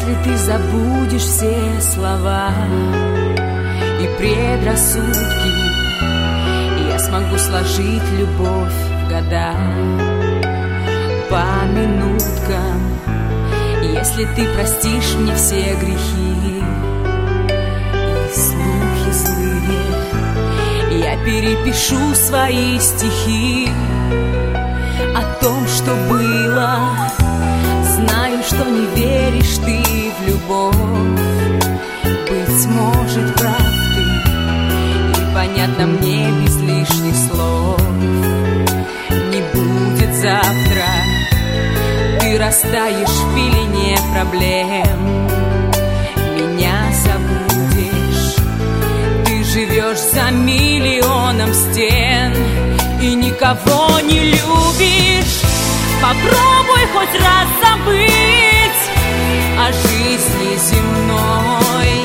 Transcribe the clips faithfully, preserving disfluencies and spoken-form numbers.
Если ты забудешь все слова и предрассудки, я смогу сложить любовь в года по минуткам. Если ты простишь мне все грехи и слухи злые, я перепишу свои стихи о том, что было. Знаю, что не веришь ты в любовь, быть может, прав ты, и понятно мне без лишних слов. Не будет завтра, ты растаешь в пелене проблем, меня забудешь. Ты живешь за миллионом стен и никого не любишь. Попробуй хоть раз забыть о жизни земной,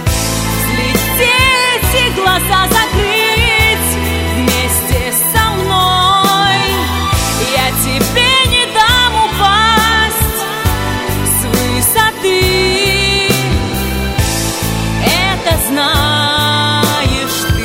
взлететь и глаза закрыть вместе со мной. Я тебе не дам упасть с высоты, это знаешь ты.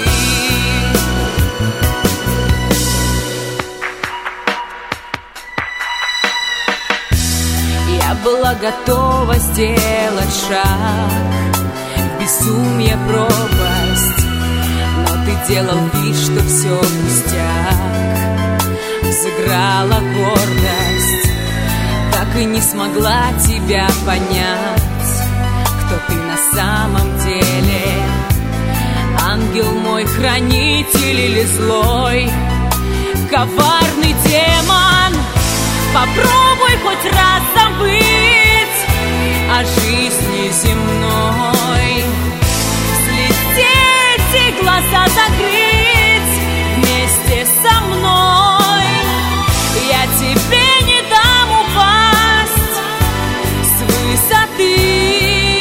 Я была готова сделать шаг в безумие, пропасть, но ты делал вид, что все пустяк. Взыграла гордость, так и не смогла тебя понять, кто ты на самом деле. Ангел мой, хранитель или злой, коварный демон. Попробуй хоть раз забыть о жизни земной, взлететь и глаза закрыть вместе со мной. Я тебе не дам упасть с высоты,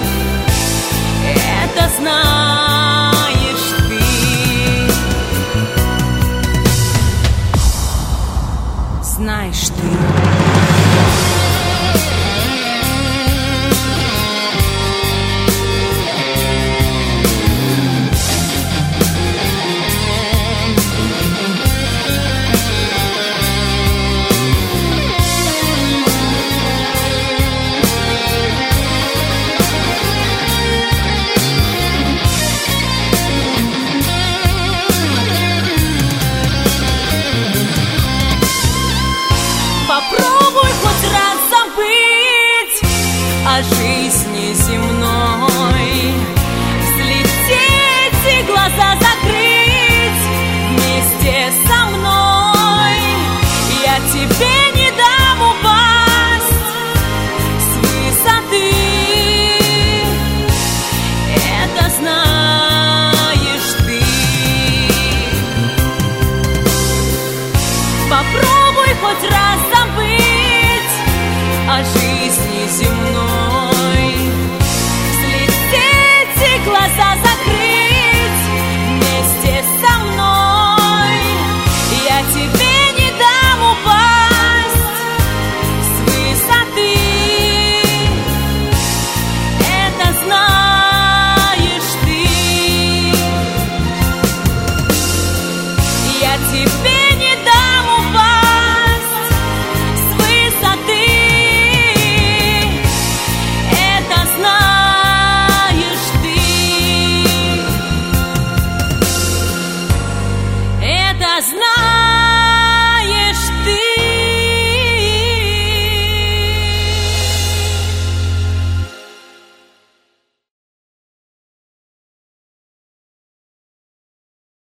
это знаешь ты. Знаешь ты. Попробуй хоть раз забыть о жизни земной.